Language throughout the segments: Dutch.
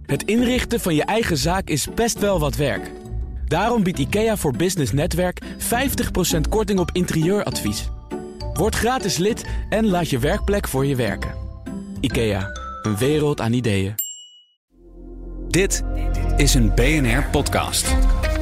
Het inrichten van je eigen zaak is best wel wat werk. Daarom biedt IKEA voor Business Netwerk 50% korting op interieuradvies. Word gratis lid en laat je werkplek voor je werken. IKEA, een wereld aan ideeën. Dit is een BNR-podcast.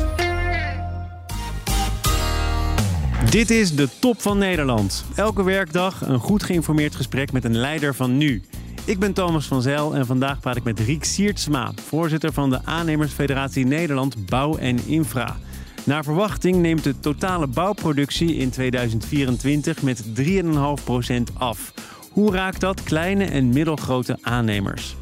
Dit is de top van Nederland. Elke werkdag een goed geïnformeerd gesprek met een leider van nu. Ik ben Thomas van Zijl en vandaag praat ik met Riek Siertsma, voorzitter van de Aannemersfederatie Nederland Bouw en Infra. Naar verwachting neemt de totale bouwproductie in 2024 met 3,5% af. Hoe raakt dat kleine en middelgrote aannemers?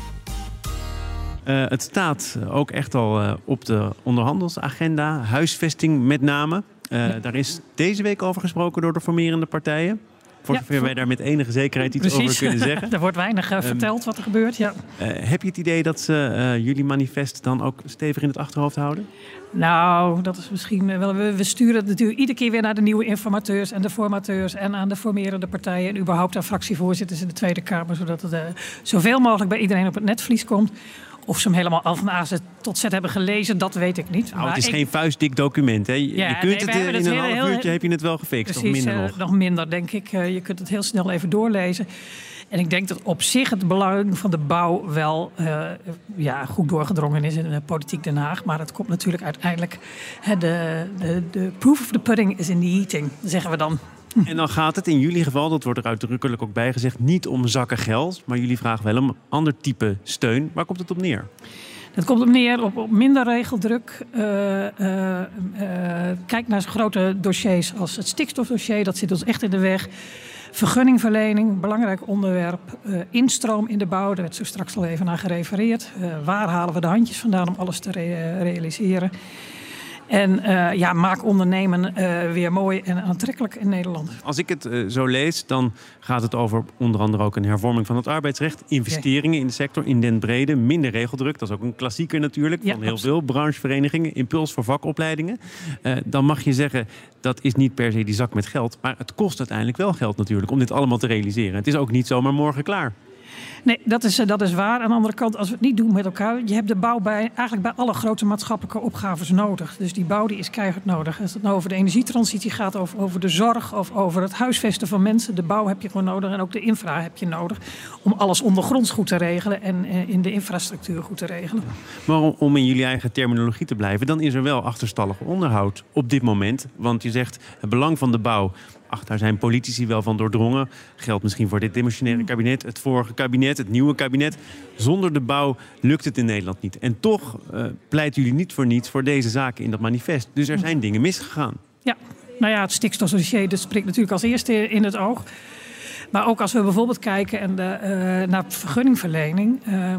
Het staat ook echt al op de onderhandelsagenda, huisvesting met name. Daar is deze week over gesproken door de formerende partijen. Voor zover wij daar met enige zekerheid iets over kunnen zeggen. Er wordt weinig verteld wat er gebeurt. Ja. Heb je het idee dat ze jullie manifest dan ook stevig in het achterhoofd houden? Nou, dat is misschien wel. We sturen het natuurlijk iedere keer weer naar de nieuwe informateurs en de formateurs en aan de formerende partijen en überhaupt aan fractievoorzitters in de Tweede Kamer, zodat het zoveel mogelijk bij iedereen op het netvlies komt. Of ze hem helemaal al van A tot Z hebben gelezen, dat weet ik niet. Nou, het is geen vuistdik document, hè? Je kunt het in een half uurtje heb je het wel gefixt, precies, of minder nog. Nog minder, denk ik. Je kunt het heel snel even doorlezen. En ik denk dat op zich het belang van de bouw wel goed doorgedrongen is in de politiek Den Haag. Maar het komt natuurlijk uiteindelijk. De proof of the pudding is in the eating, zeggen we dan. En dan gaat het in jullie geval, dat wordt er uitdrukkelijk ook bij gezegd, niet om zakken geld. Maar jullie vragen wel om een ander type steun. Waar komt het op neer? Het komt op neer op minder regeldruk. Kijk naar grote dossiers als het stikstofdossier. Dat zit ons echt in de weg. Vergunningverlening, belangrijk onderwerp. Instroom in de bouw, daar werd zo straks al even naar gerefereerd. Waar halen we de handjes vandaan om alles te realiseren? En maak ondernemen weer mooi en aantrekkelijk in Nederland. Als ik het zo lees, dan gaat het over onder andere ook een hervorming van het arbeidsrecht. Investeringen in de sector, in den brede, minder regeldruk. Dat is ook een klassieker natuurlijk van heel veel brancheverenigingen. Impuls voor vakopleidingen. Dan mag je zeggen, dat is niet per se die zak met geld. Maar het kost uiteindelijk wel geld natuurlijk om dit allemaal te realiseren. Het is ook niet zomaar morgen klaar. Nee, dat is waar. Aan de andere kant, als we het niet doen met elkaar, je hebt de bouw eigenlijk bij alle grote maatschappelijke opgaves nodig. Dus die bouw die is keihard nodig. Als het nou over de energietransitie gaat, over de zorg of over het huisvesten van mensen, de bouw heb je gewoon nodig en ook de infra heb je nodig om alles ondergronds goed te regelen en in de infrastructuur goed te regelen. Maar om in jullie eigen terminologie te blijven, dan is er wel achterstallig onderhoud op dit moment. Want je zegt, het belang van de bouw, daar zijn politici wel van doordrongen. Geldt misschien voor dit demissionaire kabinet, het vorige kabinet, het nieuwe kabinet. Zonder de bouw lukt het in Nederland niet. En toch pleiten jullie niet voor niets voor deze zaken in dat manifest. Dus er zijn dingen misgegaan. Ja, nou ja, het stikstofdossier, dat spreekt natuurlijk als eerste in het oog. Maar ook als we bijvoorbeeld kijken naar vergunningverlening.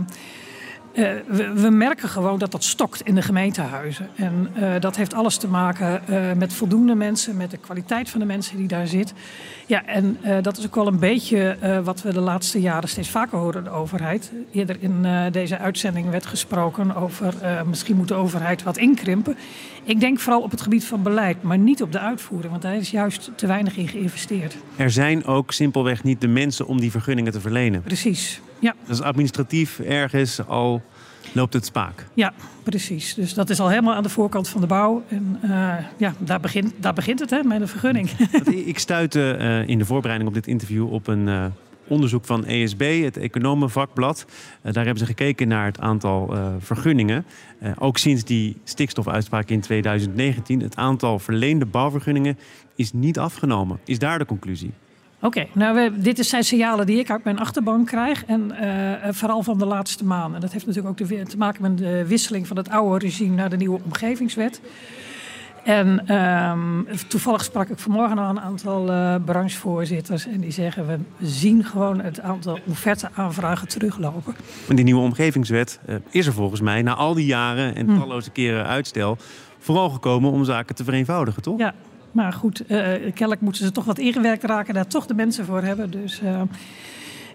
We merken gewoon dat dat stokt in de gemeentehuizen. En dat heeft alles te maken met voldoende mensen, met de kwaliteit van de mensen die daar zit. Ja, en dat is ook wel een beetje wat we de laatste jaren steeds vaker horen de overheid. Eerder in deze uitzending werd gesproken over misschien moet de overheid wat inkrimpen. Ik denk vooral op het gebied van beleid, maar niet op de uitvoering. Want daar is juist te weinig in geïnvesteerd. Er zijn ook simpelweg niet de mensen om die vergunningen te verlenen. Precies, ja. Dat is administratief ergens al loopt het spaak. Ja, precies. Dus dat is al helemaal aan de voorkant van de bouw. En daar begint het, hè, met een vergunning. Ik stuitte in de voorbereiding op dit interview op een onderzoek van ESB, het economenvakblad. Daar hebben ze gekeken naar het aantal vergunningen. Ook sinds die stikstofuitspraak in 2019. Het aantal verleende bouwvergunningen is niet afgenomen. Is daar de conclusie? Oké, dit zijn signalen die ik uit mijn achterban krijg. En vooral van de laatste maanden. Dat heeft natuurlijk ook te maken met de wisseling van het oude regime naar de nieuwe omgevingswet. En toevallig sprak ik vanmorgen nog een aantal branchevoorzitters. En die zeggen, we zien gewoon het aantal offerte-aanvragen teruglopen. En die nieuwe omgevingswet is er volgens mij na al die jaren en talloze keren uitstel vooral gekomen om zaken te vereenvoudigen, toch? Ja. Maar goed, kennelijk moeten ze toch wat ingewerkt raken, daar toch de mensen voor hebben. Dus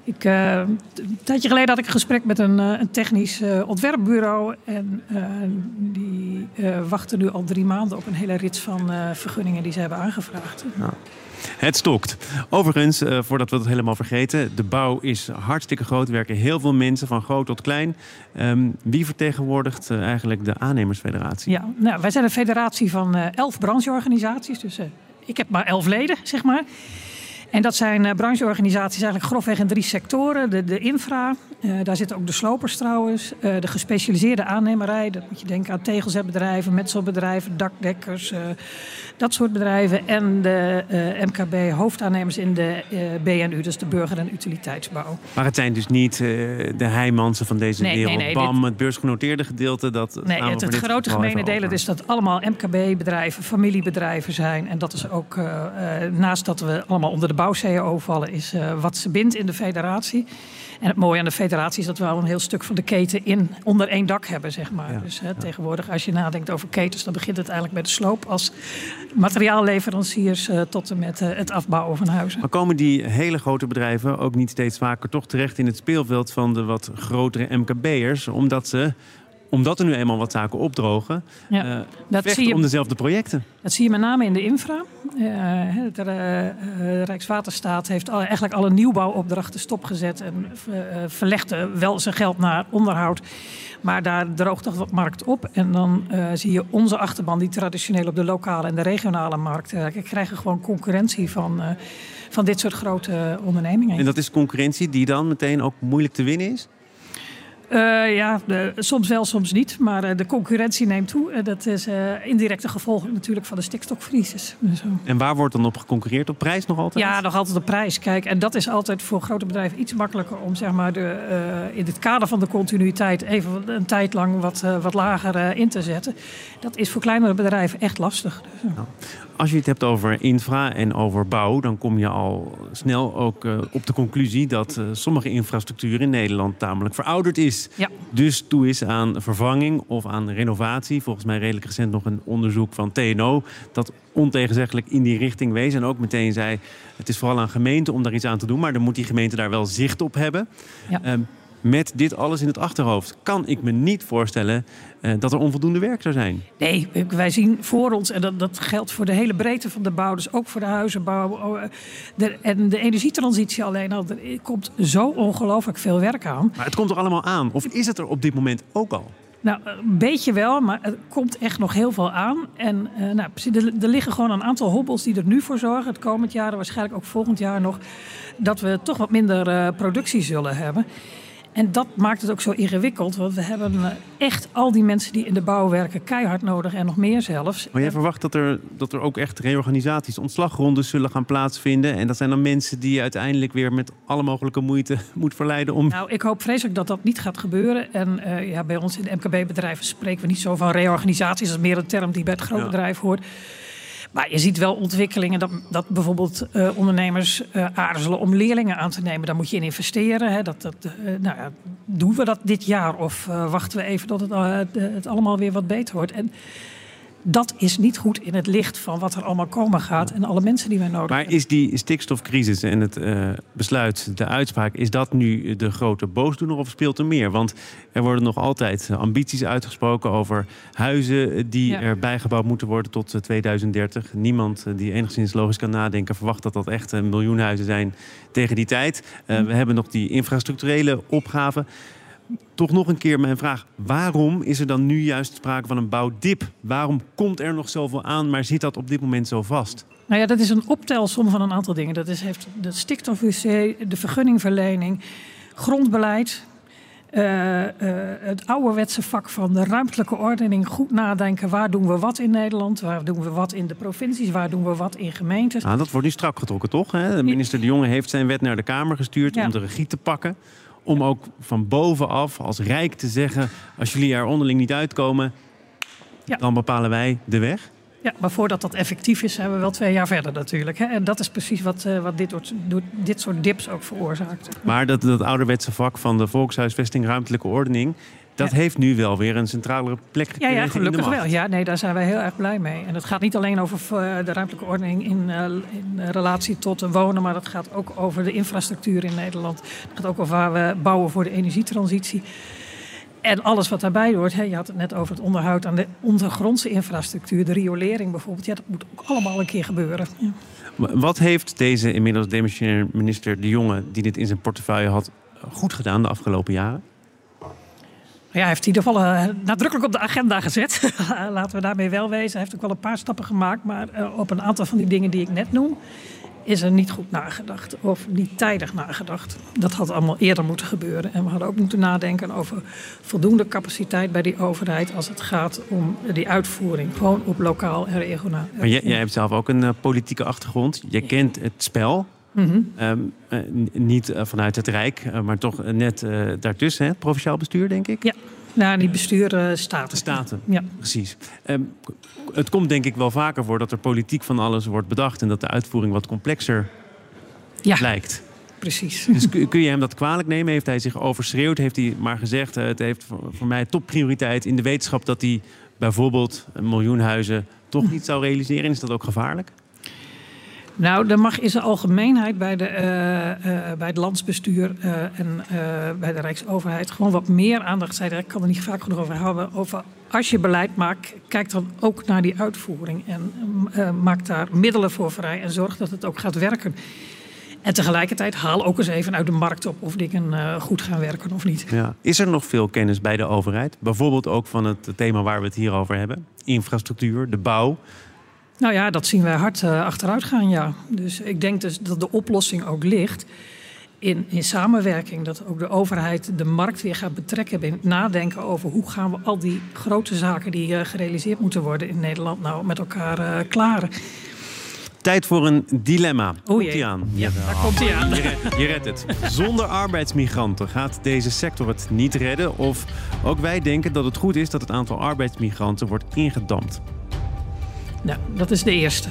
Een tijdje geleden had ik een gesprek met een technisch ontwerpbureau. En die wachten nu al 3 maanden op een hele rits van vergunningen die ze hebben aangevraagd. Nou, het stokt. Overigens, voordat we het helemaal vergeten, de bouw is hartstikke groot. Er werken heel veel mensen, van groot tot klein. Wie vertegenwoordigt eigenlijk de aannemersfederatie? Ja, nou, wij zijn een federatie van 11 brancheorganisaties. Dus ik heb maar 11 leden, zeg maar. En dat zijn brancheorganisaties eigenlijk grofweg in 3 sectoren. De infra, daar zitten ook de slopers trouwens. De gespecialiseerde aannemerij, dat moet je denken aan tegelzetbedrijven, metselbedrijven, dakdekkers, dat soort bedrijven. En de MKB hoofdaannemers in de BNU, dus de burger- en utiliteitsbouw. Maar het zijn dus niet de Heijmansen van deze wereld, nee, BAM, het beursgenoteerde gedeelte. Het grote gemene deel is dat allemaal MKB-bedrijven, familiebedrijven zijn. En dat is ook, naast dat we allemaal onder de bouw-CAO vallen, is wat ze bindt in de federatie. En het mooie aan de federatie is dat we al een heel stuk van de keten onder 1 dak hebben, zeg maar. Ja. Dus tegenwoordig, als je nadenkt over ketens, dan begint het eigenlijk bij de sloop als materiaalleveranciers tot en met het afbouwen van huizen. Maar komen die hele grote bedrijven ook niet steeds vaker toch terecht in het speelveld van de wat grotere MKB'ers, omdat er nu eenmaal wat zaken opdrogen, vechten om dezelfde projecten? Dat zie je met name in de infra. De Rijkswaterstaat heeft eigenlijk alle nieuwbouwopdrachten stopgezet en verlegde wel zijn geld naar onderhoud. Maar daar droogt toch wat markt op. En dan zie je onze achterban, die traditioneel op de lokale en de regionale markt krijgen gewoon concurrentie van dit soort grote ondernemingen. En dat is concurrentie die dan meteen ook moeilijk te winnen is? Soms wel, soms niet. Maar de concurrentie neemt toe. Dat is indirecte gevolg natuurlijk van de stikstofcrisis. En waar wordt dan op geconcurreerd? Op prijs nog altijd? Ja, nog altijd op prijs. Kijk, en dat is altijd voor grote bedrijven iets makkelijker om zeg maar, in het kader van de continuïteit even een tijd lang wat lager in te zetten. Dat is voor kleinere bedrijven echt lastig. Dus, nou, als je het hebt over infra en over bouw, dan kom je al snel ook op de conclusie dat sommige infrastructuur in Nederland tamelijk verouderd is. Ja. Dus toe is aan vervanging of aan renovatie. Volgens mij redelijk recent nog een onderzoek van TNO dat ontegenzeggelijk in die richting wees. En ook meteen zei, het is vooral aan gemeenten om daar iets aan te doen, maar dan moet die gemeente daar wel zicht op hebben. Ja. Met dit alles in het achterhoofd kan ik me niet voorstellen dat er onvoldoende werk zou zijn. Nee, wij zien voor ons, en dat geldt voor de hele breedte van de bouw, dus ook voor de huizenbouw en de energietransitie alleen al. Er komt zo ongelooflijk veel werk aan. Maar het komt er allemaal aan? Of is het er op dit moment ook al? Nou, een beetje wel, maar er komt echt nog heel veel aan. En er liggen gewoon een aantal hobbels die er nu voor zorgen, het komend jaar en waarschijnlijk ook volgend jaar nog, dat we toch wat minder productie zullen hebben. En dat maakt het ook zo ingewikkeld, want we hebben echt al die mensen die in de bouw werken keihard nodig en nog meer zelfs. Maar jij verwacht dat er ook echt reorganisaties, ontslagrondes zullen gaan plaatsvinden. En dat zijn dan mensen die je uiteindelijk weer met alle mogelijke moeite moet verleiden om... Nou, ik hoop vreselijk dat dat niet gaat gebeuren. En bij ons in de MKB-bedrijven spreken we niet zo van reorganisaties. Dat is meer een term die bij het grootbedrijf hoort. Maar je ziet wel ontwikkelingen dat bijvoorbeeld ondernemers aarzelen om leerlingen aan te nemen. Daar moet je in investeren. Hè. Doen we dat dit jaar of wachten we even tot het allemaal weer wat beter wordt? En dat is niet goed in het licht van wat er allemaal komen gaat en alle mensen die wij nodig hebben. Maar is die stikstofcrisis en het besluit, de uitspraak, is dat nu de grote boosdoener of speelt er meer? Want er worden nog altijd ambities uitgesproken over huizen die er bijgebouwd moeten worden tot 2030. Niemand die enigszins logisch kan nadenken verwacht dat dat echt 1 miljoen huizen zijn tegen die tijd. We hebben nog die infrastructurele opgaven. Toch nog een keer mijn vraag. Waarom is er dan nu juist sprake van een bouwdip? Waarom komt er nog zoveel aan, maar zit dat op dit moment zo vast? Nou ja, dat is een optelsom van een aantal dingen. Dat heeft de stikstof-WC, de vergunningverlening, grondbeleid, het ouderwetse vak van de ruimtelijke ordening. Goed nadenken, waar doen we wat in Nederland? Waar doen we wat in de provincies? Waar doen we wat in gemeentes? Nou, dat wordt nu strak getrokken, toch? Hè? De minister De Jonge heeft zijn wet naar de Kamer gestuurd om de regie te pakken. Om ook van bovenaf als Rijk te zeggen, als jullie er onderling niet uitkomen, dan bepalen wij de weg. Ja, maar voordat dat effectief is, zijn we wel 2 jaar verder natuurlijk. Hè? En dat is precies wat dit soort dips ook veroorzaakt. Maar dat ouderwetse vak van de volkshuisvesting, ruimtelijke ordening, Dat heeft nu wel weer een centralere plek gekregen. Ja, gelukkig in de macht. wel. Ja, nee, daar zijn wij heel erg blij mee. En het gaat niet alleen over de ruimtelijke ordening in relatie tot wonen, maar het gaat ook over de infrastructuur in Nederland. Het gaat ook over waar we bouwen voor de energietransitie. En alles wat daarbij hoort. Je had het net over het onderhoud aan de ondergrondse infrastructuur, de riolering bijvoorbeeld. Ja, dat moet ook allemaal een keer gebeuren. Ja. Wat heeft deze inmiddels demissionair minister De Jonge, die dit in zijn portefeuille had, goed gedaan de afgelopen jaren? Ja, hij heeft in ieder geval nadrukkelijk op de agenda gezet. Laten we daarmee wel wezen. Hij heeft ook wel een paar stappen gemaakt. Maar op een aantal van die dingen die ik net noem, is er niet goed nagedacht. Of niet tijdig nagedacht. Dat had allemaal eerder moeten gebeuren. En we hadden ook moeten nadenken over voldoende capaciteit bij die overheid als het gaat om die uitvoering. Gewoon op lokaal en regionaal. Maar jij hebt zelf ook een politieke achtergrond. Je kent het spel. Niet vanuit het Rijk, maar toch net daartussen. Hè? Provinciaal bestuur, denk ik? Ja, nou, die besturen staten. Staten, ja. Precies. Het komt denk ik wel vaker voor dat er politiek van alles wordt bedacht en dat de uitvoering wat complexer lijkt. Precies. Dus kun je hem dat kwalijk nemen? Heeft hij zich overschreeuwd? Heeft hij maar gezegd, het heeft voor mij topprioriteit in de wetenschap dat hij bijvoorbeeld 1 miljoen huizen toch niet zou realiseren? Is dat ook gevaarlijk? Nou, er mag in zijn algemeenheid bij het landsbestuur en bij de Rijksoverheid gewoon wat meer aandacht zijn. Ik kan er niet vaak genoeg over houden. Over als je beleid maakt, kijk dan ook naar die uitvoering. En maak daar middelen voor vrij en zorg dat het ook gaat werken. En tegelijkertijd haal ook eens even uit de markt op of dingen goed gaan werken of niet. Ja. Is er nog veel kennis bij de overheid? Bijvoorbeeld ook van het thema waar we het hier over hebben. Infrastructuur, de bouw. Nou ja, dat zien wij hard achteruit gaan, ja. Dus ik denk dus dat de oplossing ook ligt in samenwerking. Dat ook de overheid de markt weer gaat betrekken in het nadenken over hoe gaan we al die grote zaken die gerealiseerd moeten worden in Nederland nou met elkaar klaren. Tijd voor een dilemma. Komt ie aan? Ja, daar komt hij aan. Je redt het. Zonder arbeidsmigranten gaat deze sector het niet redden. Of ook wij denken dat het goed is dat het aantal arbeidsmigranten wordt ingedampt. Nou, dat is de eerste.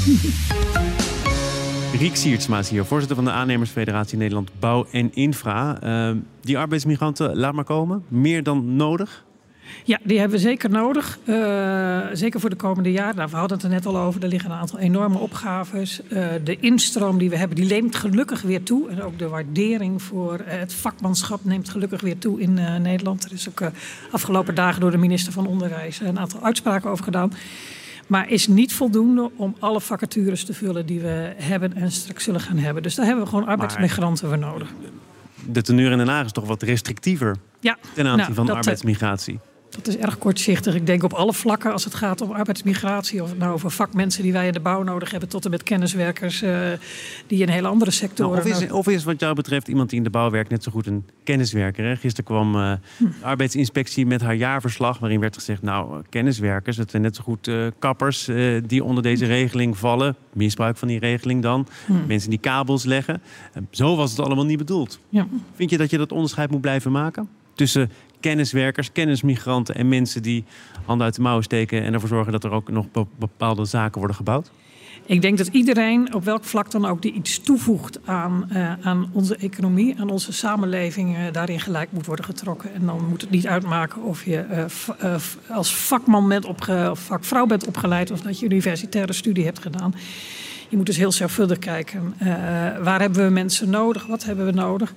Riek Siertsma is hier, voorzitter van de Aannemersfederatie Nederland Bouw en Infra. Die arbeidsmigranten, laat maar komen. Meer dan nodig? Ja, die hebben we zeker nodig. Zeker voor de komende jaren. Nou, we hadden het er net al over. Er liggen een aantal enorme opgaves. De instroom die we hebben, die neemt gelukkig weer toe. En ook de waardering voor het vakmanschap neemt gelukkig weer toe in Nederland. Er is ook afgelopen dagen door de minister van Onderwijs een aantal uitspraken over gedaan. Maar is niet voldoende om alle vacatures te vullen die we hebben en straks zullen gaan hebben. Dus daar hebben we gewoon arbeidsmigranten voor nodig. De teneur in Den Haag is toch wat restrictiever ten aanzien van de arbeidsmigratie? Dat is erg kortzichtig. Ik denk op alle vlakken als het gaat om arbeidsmigratie. Of het nou over vakmensen die wij in de bouw nodig hebben, tot en met kenniswerkers die in hele andere sectoren. Nou, of is wat jou betreft iemand die in de bouw werkt net zo goed een kenniswerker? Hè? Gisteren kwam de arbeidsinspectie met haar jaarverslag waarin werd gezegd, nou, kenniswerkers, het zijn net zo goed kappers die onder deze regeling vallen. Misbruik van die regeling dan. Mensen die kabels leggen. Zo was het allemaal niet bedoeld. Ja. Vind je dat je dat onderscheid moet blijven maken? Tussen kenniswerkers, kennismigranten en mensen die handen uit de mouwen steken en ervoor zorgen dat er ook nog bepaalde zaken worden gebouwd? Ik denk dat iedereen, op welk vlak dan ook, die iets toevoegt aan onze economie, aan onze samenleving, daarin gelijk moet worden getrokken. En dan moet het niet uitmaken of je als vakman bent of vakvrouw bent opgeleid of dat je universitaire studie hebt gedaan. Je moet dus heel zorgvuldig kijken. Waar hebben we mensen nodig? Wat hebben we nodig?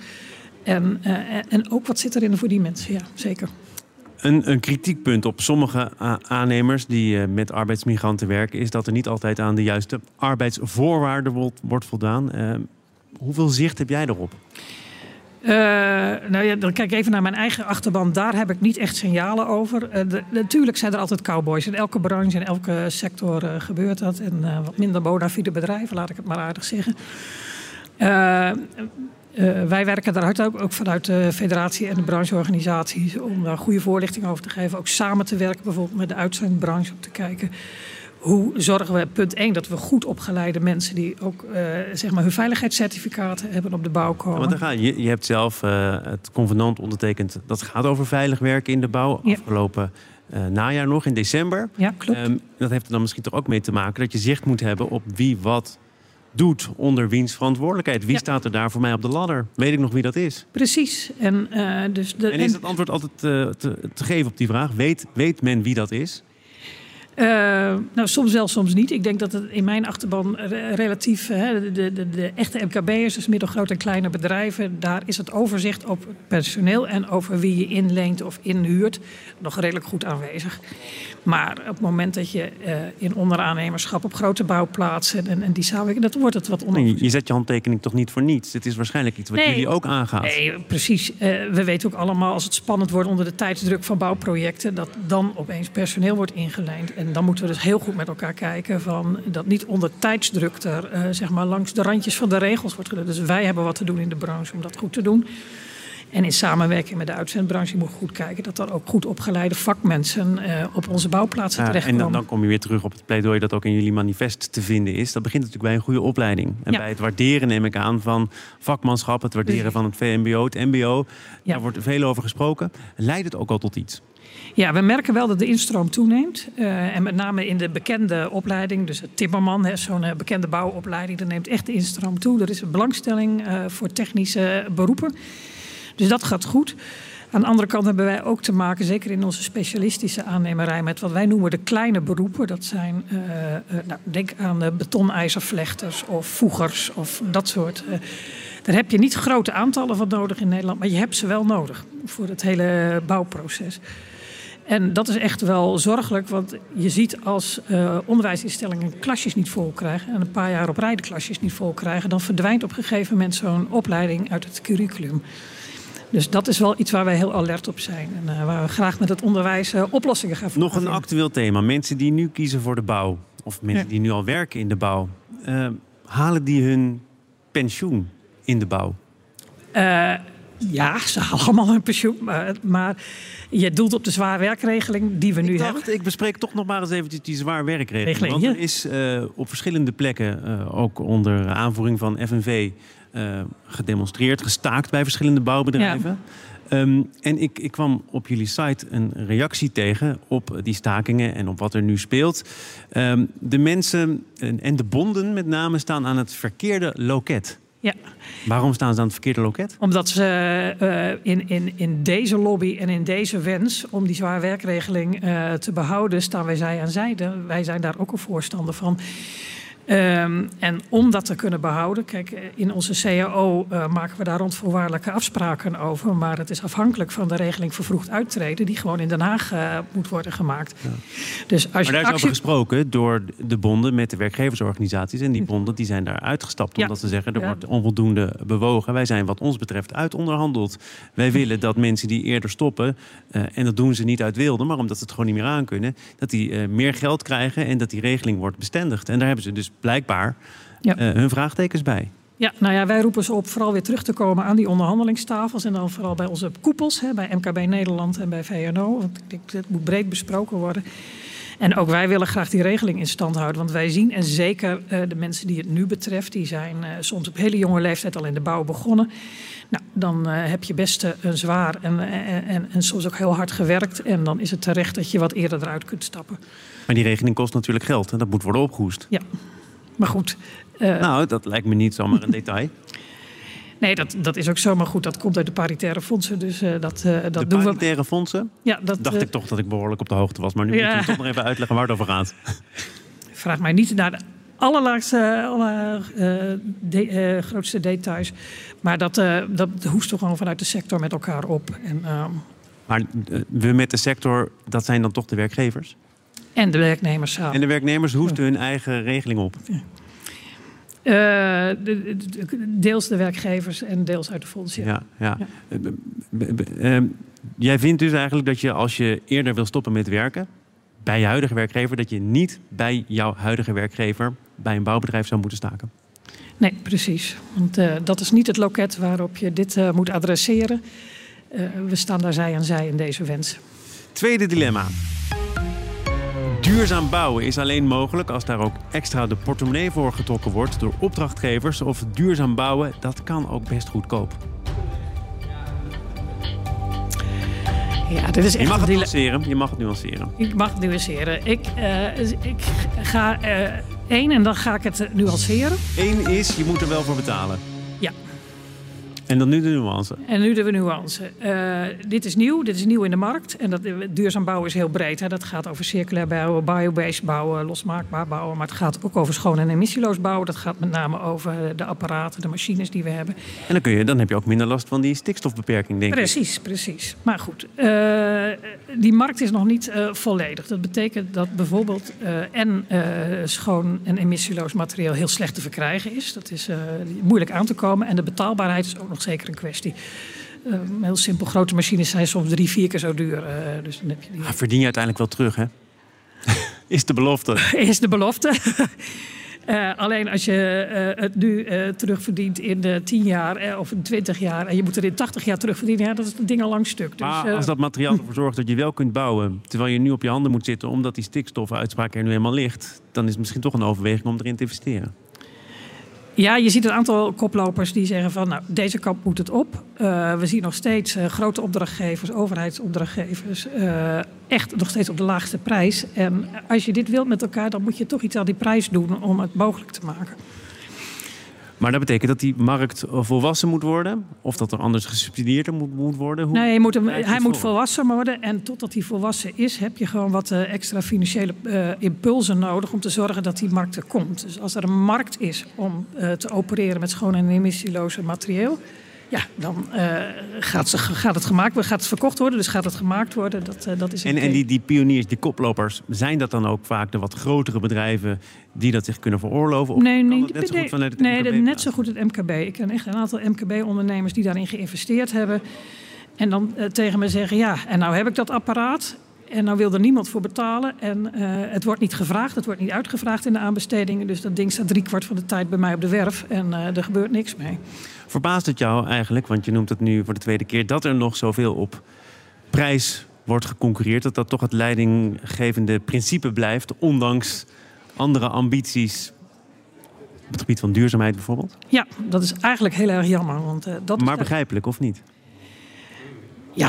En ook wat zit erin voor die mensen, ja, zeker. Een kritiekpunt op sommige aannemers die met arbeidsmigranten werken is dat er niet altijd aan de juiste arbeidsvoorwaarden wordt voldaan. Hoeveel zicht heb jij erop? Nou ja, dan kijk ik even naar mijn eigen achterban. Daar heb ik niet echt signalen over. Natuurlijk zijn er altijd cowboys. In elke branche, in elke sector gebeurt dat. En wat minder bona fide bedrijven, laat ik het maar aardig zeggen. Wij werken daar hard ook vanuit de federatie en de brancheorganisaties om daar goede voorlichting over te geven. Ook samen te werken, bijvoorbeeld met de uitzendbranche, om te kijken hoe zorgen we, punt 1, dat we goed opgeleide mensen die ook zeg maar hun veiligheidscertificaten hebben op de bouw komen. Ja, want je hebt zelf het convenant ondertekend. Dat gaat over veilig werken in de bouw. Ja. Afgelopen najaar nog, in december. Ja, klopt. Dat heeft er dan misschien toch ook mee te maken dat je zicht moet hebben op wie wat doet onder wiens verantwoordelijkheid? Wie staat er daar voor mij op de ladder? Weet ik nog wie dat is? Precies. En is het antwoord altijd te geven op die vraag? Weet men wie dat is? Soms wel, soms niet. Ik denk dat het in mijn achterban relatief... de echte MKB'ers, dus middelgrote en kleine bedrijven... daar is het overzicht op personeel en over wie je inleent of inhuurt... nog redelijk goed aanwezig. Maar op het moment dat je in onderaannemerschap op grote bouwplaatsen... en die samenwerking, dat wordt het wat onoverzichtelijk. Je zet je handtekening toch niet voor niets? Het is waarschijnlijk iets wat jullie ook aangaat. Nee, precies. We weten ook allemaal als het spannend wordt onder de tijdsdruk van bouwprojecten... dat dan opeens personeel wordt ingeleend. En dan moeten we dus heel goed met elkaar kijken... van dat niet onder tijdsdruk er langs de randjes van de regels wordt gedaan. Dus wij hebben wat te doen in de branche om dat goed te doen. En in samenwerking met de uitzendbranche moet je goed kijken... dat er ook goed opgeleide vakmensen op onze bouwplaatsen terechtkomen. En dan kom je weer terug op het pleidooi dat ook in jullie manifest te vinden is. Dat begint natuurlijk bij een goede opleiding. En bij het waarderen, neem ik aan, van vakmanschap... het waarderen van het VMBO, het MBO. Daar wordt veel over gesproken. Leidt het ook al tot iets? Ja, we merken wel dat de instroom toeneemt. En met name in de bekende opleiding, dus het timmerman, zo'n bekende bouwopleiding... daar neemt echt de instroom toe. Er is een belangstelling voor technische beroepen. Dus dat gaat goed. Aan de andere kant hebben wij ook te maken, zeker in onze specialistische aannemerij... met wat wij noemen de kleine beroepen. Dat zijn, denk aan betonijzervlechters of voegers of dat soort... Daar heb je niet grote aantallen van nodig in Nederland... maar je hebt ze wel nodig voor het hele bouwproces. En dat is echt wel zorgelijk, want je ziet als onderwijsinstellingen klasjes niet vol krijgen... en een paar jaar op rij de klasjes niet vol krijgen... dan verdwijnt op een gegeven moment zo'n opleiding uit het curriculum. Dus dat is wel iets waar wij heel alert op zijn. En waar we graag met het onderwijs oplossingen gaan vinden. Nog een actueel thema. Mensen die nu kiezen voor de bouw... of mensen die nu al werken in de bouw... halen die hun pensioen in de bouw? Ja, ze halen allemaal hun pensioen. Maar je doelt op de zwaarwerkregeling die we nu hebben. Ik bespreek toch nog maar eens eventjes die zwaarwerkregeling. Want er is op verschillende plekken, ook onder aanvoering van FNV... gedemonstreerd, gestaakt bij verschillende bouwbedrijven. Ja. En ik kwam op jullie site een reactie tegen op die stakingen en op wat er nu speelt. De mensen en de bonden met name staan aan het verkeerde loket. Ja. Waarom staan ze aan het verkeerde loket? Omdat ze in deze lobby en in deze wens om die zwaarwerkregeling te behouden... staan wij zij aan zijde. Wij zijn daar ook een voorstander van. En om dat te kunnen behouden... Kijk, in onze CAO maken we daar rondvoorwaardelijke afspraken over... maar het is afhankelijk van de regeling vervroegd uittreden... die gewoon in Den Haag moet worden gemaakt. Ja. Dus als maar daar is over gesproken door de bonden met de werkgeversorganisaties... en die bonden die zijn daar uitgestapt omdat ze zeggen... er wordt onvoldoende bewogen. Wij zijn wat ons betreft uitonderhandeld. Wij willen dat mensen die eerder stoppen... en dat doen ze niet uit wilde, maar omdat ze het gewoon niet meer aankunnen... dat die meer geld krijgen en dat die regeling wordt bestendigd. En daar hebben ze dus blijkbaar hun vraagtekens bij. Ja, wij roepen ze op vooral weer terug te komen aan die onderhandelingstafels... en dan vooral bij onze koepels, bij MKB Nederland en bij VNO. Want ik denk dat moet breed besproken worden. En ook wij willen graag die regeling in stand houden. Want wij zien, en zeker de mensen die het nu betreft... die zijn soms op hele jonge leeftijd al in de bouw begonnen... Nou, dan heb je best een zwaar en soms ook heel hard gewerkt... en dan is het terecht dat je wat eerder eruit kunt stappen. Maar die regeling kost natuurlijk geld en dat moet worden opgehoest. Ja, maar goed. Dat lijkt me niet zomaar een detail. Nee, dat is ook zomaar goed. Dat komt uit de paritaire fondsen. Dus dat de doen paritaire fondsen? Ja, dacht ik toch dat ik behoorlijk op de hoogte was. Maar nu moet je toch nog even uitleggen waar het over gaat. Vraag mij niet naar de grootste details. Maar dat hoest toch gewoon vanuit de sector met elkaar op. Maar we met de sector, dat zijn dan toch de werkgevers? En de werknemers samen. En de werknemers hoesten hun eigen regeling op? Deels de werkgevers en deels uit de fondsen. Ja. Jij vindt dus eigenlijk dat je als je eerder wil stoppen met werken... bij je huidige werkgever... dat je niet bij jouw huidige werkgever... bij een bouwbedrijf zou moeten staken? Nee, precies. Want dat is niet het loket waarop je dit moet adresseren. We staan daar zij aan zij in deze wens. Tweede dilemma. Duurzaam bouwen is alleen mogelijk als daar ook extra de portemonnee voor getrokken wordt door opdrachtgevers. Of duurzaam bouwen, dat kan ook best goedkoop. Ja, dit is echt je mag het nuanceren. Ik mag het nuanceren. 1 en dan ga ik het nuanceren. 1 is, je moet er wel voor betalen. Ja. En dan nu de nuance. En nu de nuance. Dit is nieuw in de markt. En duurzaam bouwen is heel breed. Hè. Dat gaat over circulair bouwen, biobased bouwen, losmaakbaar bouwen. Maar het gaat ook over schoon en emissieloos bouwen. Dat gaat met name over de apparaten, de machines die we hebben. En dan heb je ook minder last van die stikstofbeperking, denk ik. Precies. Maar goed, die markt is nog niet volledig. Dat betekent dat bijvoorbeeld schoon en emissieloos materiaal heel slecht te verkrijgen is. Dat is moeilijk aan te komen. En de betaalbaarheid is ook nog zeker een kwestie. Heel simpel, grote machines zijn soms 3-4 keer zo duur. Dus dan heb je die... Verdien je uiteindelijk wel terug, hè? Is de belofte. Is de belofte. Alleen als je het nu terugverdient in 10 jaar of in 20 jaar... en je moet er in 80 jaar terugverdienen, ja, dat is het ding al lang stuk. Dus, maar als dat materiaal ervoor zorgt dat je wel kunt bouwen... terwijl je nu op je handen moet zitten omdat die stikstofuitspraak er nu eenmaal ligt... dan is het misschien toch een overweging om erin te investeren. Ja, je ziet een aantal koplopers die zeggen van... nou, deze kant moet het op. We zien nog steeds grote opdrachtgevers, overheidsopdrachtgevers... echt nog steeds op de laagste prijs. En als je dit wilt met elkaar, dan moet je toch iets aan die prijs doen... om het mogelijk te maken. Maar dat betekent dat die markt volwassen moet worden? Of dat er anders gesubsidieerd moet worden? Nee, hij moet volwassen worden. En totdat hij volwassen is, heb je gewoon wat extra financiële impulsen nodig... om te zorgen dat die markt er komt. Dus als er een markt is om te opereren met schoon en emissieloze materieel... ja, dan gaat het verkocht worden, dus gaat het gemaakt worden. Dat is en die pioniers, die koplopers, zijn dat dan ook vaak de wat grotere bedrijven die dat zich kunnen veroorloven? Of net zo goed het MKB. Ik ken echt een aantal MKB-ondernemers die daarin geïnvesteerd hebben. En dan tegen me zeggen, ja, en nou heb ik dat apparaat... En nou wil er niemand voor betalen. En het wordt niet gevraagd, het wordt niet uitgevraagd in de aanbestedingen. Dus dat ding staat 3/4 van de tijd bij mij op de werf. En er gebeurt niks mee. Verbaast het jou eigenlijk, want je noemt het nu voor de tweede keer... dat er nog zoveel op prijs wordt geconcurreerd? Dat toch het leidinggevende principe blijft... ondanks andere ambities op het gebied van duurzaamheid bijvoorbeeld? Ja, dat is eigenlijk heel erg jammer. Want, maar begrijpelijk, of niet? Ja,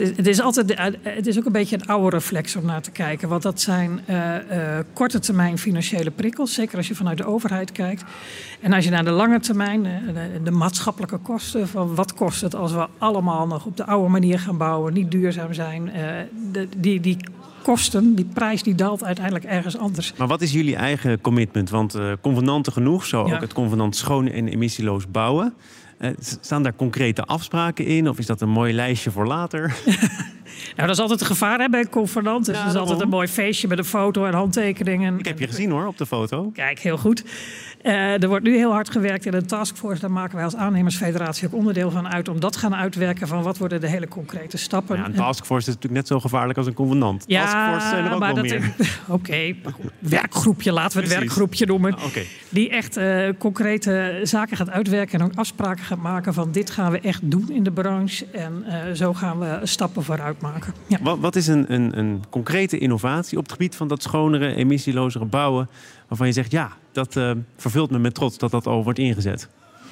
het is ook een beetje een oude reflex om naar te kijken. Want dat zijn korte termijn financiële prikkels. Zeker als je vanuit de overheid kijkt. En als je naar de lange termijn, de maatschappelijke kosten... van wat kost het als we allemaal nog op de oude manier gaan bouwen... niet duurzaam zijn. Die kosten, die prijs, die daalt uiteindelijk ergens anders. Maar wat is jullie eigen commitment? Want convenanten genoeg, zo ook het convenant schoon en emissieloos bouwen... Staan daar concrete afspraken in? Of is dat een mooi lijstje voor later? Nou, dat is altijd een gevaar bij een convenant. Dus dat is altijd een mooi feestje met een foto en handtekeningen. Ik heb je gezien hoor, op de foto. Kijk, heel goed. Er wordt nu heel hard gewerkt in een taskforce. Daar maken wij als aannemersfederatie ook onderdeel van uit... om dat gaan uitwerken van wat worden de hele concrete stappen. Ja, een taskforce is natuurlijk net zo gevaarlijk als een convenant. Ja, taskforce zijn er ook wel meer. Oké, werkgroepje, laten we het werkgroepje noemen. Okay. Die echt concrete zaken gaat uitwerken en ook afspraken gaat maken... van dit gaan we echt doen in de branche en zo gaan we stappen vooruit maken. Ja. Wat is een concrete innovatie op het gebied van dat schonere, emissielozere bouwen... waarvan je zegt, ja, dat vervult me met trots dat dat al wordt ingezet?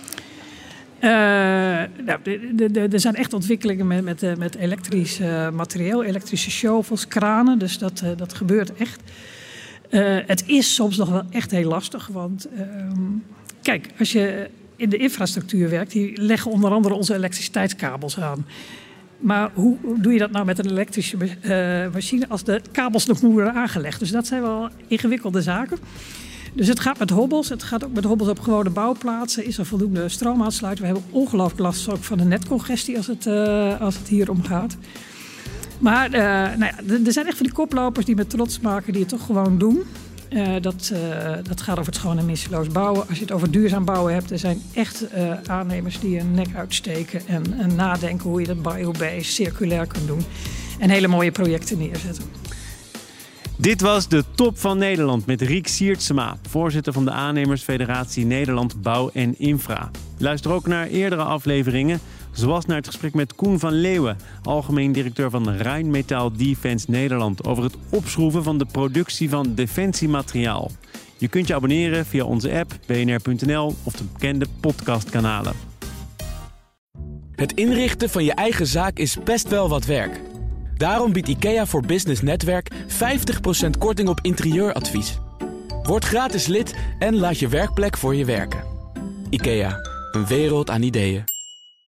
Er zijn echt ontwikkelingen met elektrisch materieel, elektrische shovels, kranen. Dus dat gebeurt echt. Het is soms nog wel echt heel lastig. Want kijk, als je in de infrastructuur werkt... die leggen onder andere onze elektriciteitskabels aan... Maar hoe doe je dat nou met een elektrische machine als de kabels nog moeten worden aangelegd? Dus dat zijn wel ingewikkelde zaken. Dus het gaat met hobbels. Het gaat ook met hobbels op gewone bouwplaatsen. Is er voldoende stroomaansluiting? We hebben ongelooflijk last ook van de netcongestie als het hier om gaat. Maar er zijn echt van die koplopers die met trots maken, die het toch gewoon doen. Dat gaat over het schoon en emissieloos bouwen. Als je het over duurzaam bouwen hebt, er zijn echt aannemers die hun nek uitsteken en nadenken hoe je dat biobased, circulair kan doen. En hele mooie projecten neerzetten. Dit was de Top van Nederland met Riek Siertsema, voorzitter van de aannemersfederatie Nederland Bouw en Infra. Luister ook naar eerdere afleveringen, zoals naar het gesprek met Koen van Leeuwen, algemeen directeur van Rheinmetall Defence Nederland, over het opschroeven van de productie van defensiemateriaal. Je kunt je abonneren via onze app, bnr.nl of de bekende podcastkanalen. Het inrichten van je eigen zaak is best wel wat werk. Daarom biedt IKEA voor Business Netwerk 50% korting op interieuradvies. Word gratis lid en laat je werkplek voor je werken. IKEA, een wereld aan ideeën.